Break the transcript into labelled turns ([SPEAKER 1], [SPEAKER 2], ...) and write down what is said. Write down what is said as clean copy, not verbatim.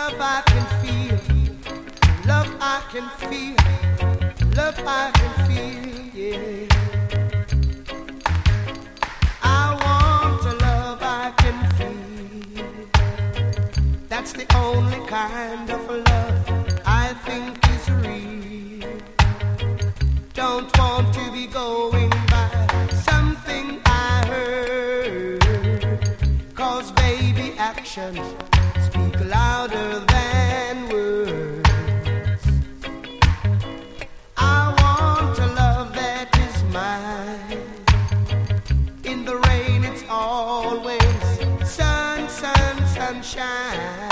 [SPEAKER 1] Love I can feel, love I can feel, love I can feel, yeah. I want a love I can feel. That's the only kind of love I think is real. Don't want to be going by something I heard, 'cause baby actions speak louder than words. I want a love that is mine. In the rain it's always sun, sun, sunshine.